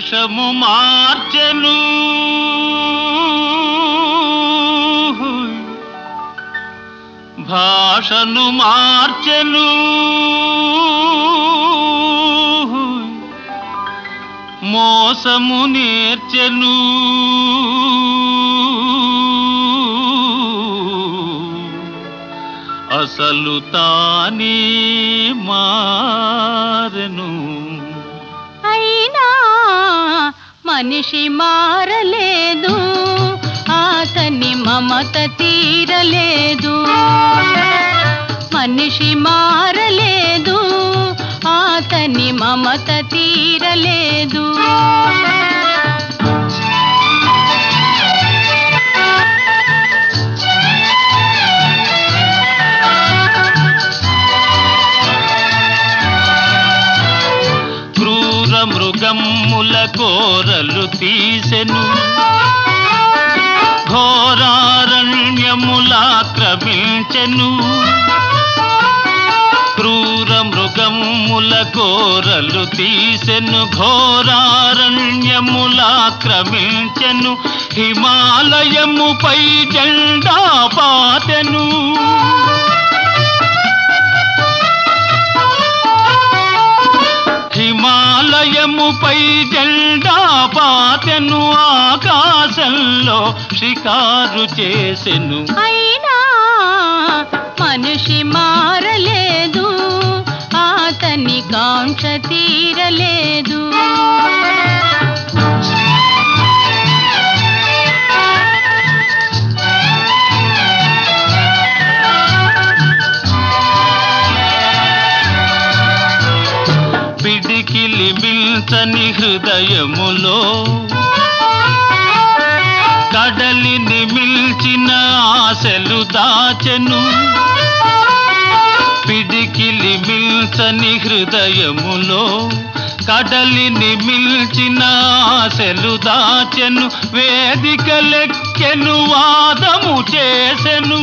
వేషము మార్చెను భాషను మార్చెను మోసము నేర్చెను అసలు తానే మారెను. అయినా మనిషి మారలేదు, అతని మమత తీరలేదు. మనిషి మారలేదు, అతని మమత తీరలేదు. క్రూర మృగమ్ముల కోరలు తీసెను, ఘోరారణ్యములాక్రమించెను. క్రూర మృగమ్ముల కోరలు తీసెను, ఘోరారణ్యములాక్రమించెను. హిమాలయముపై జెండా పాతెను, హిమాలయముపై జెండా పాతెను. ఆకాశంలో షికారు చేసెను. అయినా మనిషి మారలేదు, అతని కాంక్ష తీరలేదు. పిడికిలి మిల్చని హృదయములో కడలిని మిల్చిన ఆశలు దాచెను. పిడికిలి మిల్చని హృదయములో కడలిని మిల్చిన ఆశలు దాచెను. వేదికలెక్కెను, వాదము చేసెను.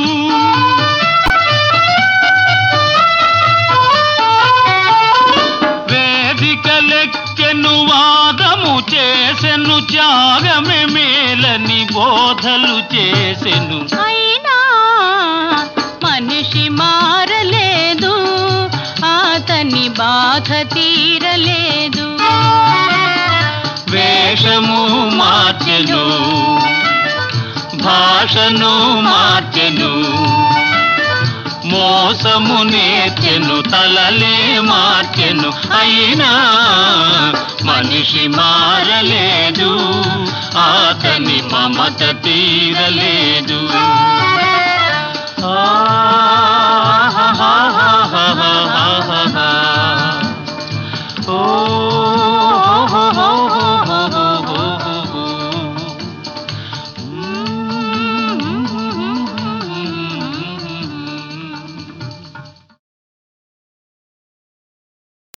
వేదికలెక్కెను, వాదము చేసెను. త్యాగమే మేలని బోధలు చేసెను. అయినా మనిషి మారలేదు, అతని బాధ తీరలేదు. వేషము మార్చెను, భాషను మార్చెను, మోసము నేర్చెను, తలలే మార్చెను. అయినా మనిషి మారలేదు, అతని మమత తీరలేదు. ఆ